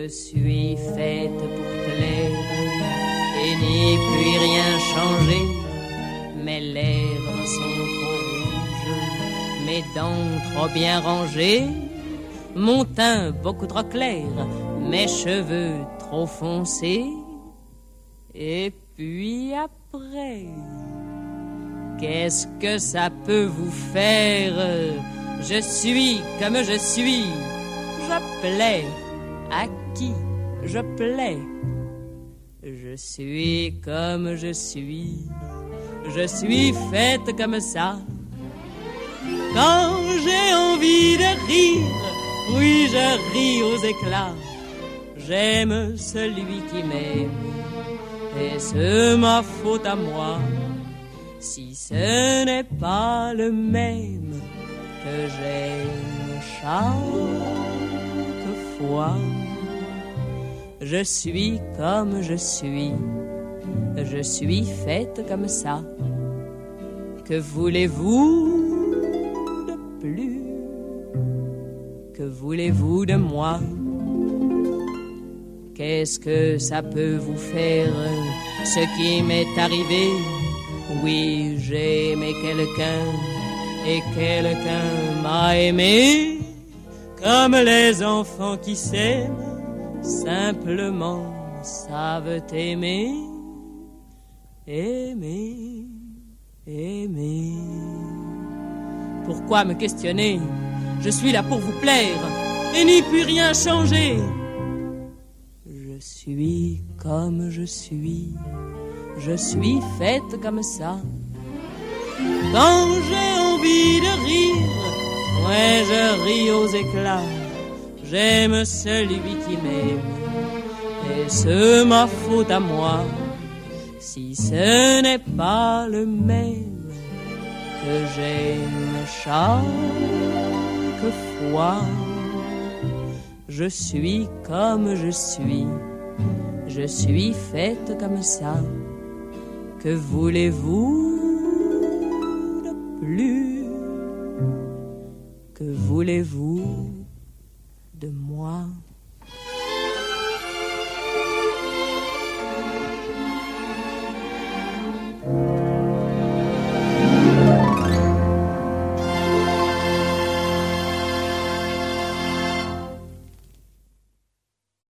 Je suis faite pour plaire et n'y puis rien changer. Mes lèvres sont trop rouges, mes dents trop bien rangées, mon teint beaucoup trop clair, mes cheveux trop foncés. Et puis après, qu'est-ce que ça peut vous faire? Je suis comme je suis, je plais à qui je plais. Je suis comme je suis faite comme ça. Quand j'ai envie de rire, oui, je ris aux éclats. J'aime celui qui m'aime, et c'est ma faute à moi si ce n'est pas le même que j'aime chaque fois. Je suis comme je suis faite comme ça. Que voulez-vous de plus? Que voulez-vous de moi? Qu'est-ce que ça peut vous faire, ce qui m'est arrivé? Oui, j'ai aimé quelqu'un, et quelqu'un m'a aimé, comme les enfants qui s'aiment, simplement savent aimer, aimer, aimer. Pourquoi me questionner? Je suis là pour vous plaire, et n'y puis rien changer. Je suis comme je suis faite comme ça. Quand j'ai envie de rire, ouais, je ris aux éclats. J'aime celui qui m'aime, et c'est ma faute à moi si ce n'est pas le même que j'aime chaque fois. Je suis comme je suis faite comme ça. Que voulez-vous de plus? Que voulez-vous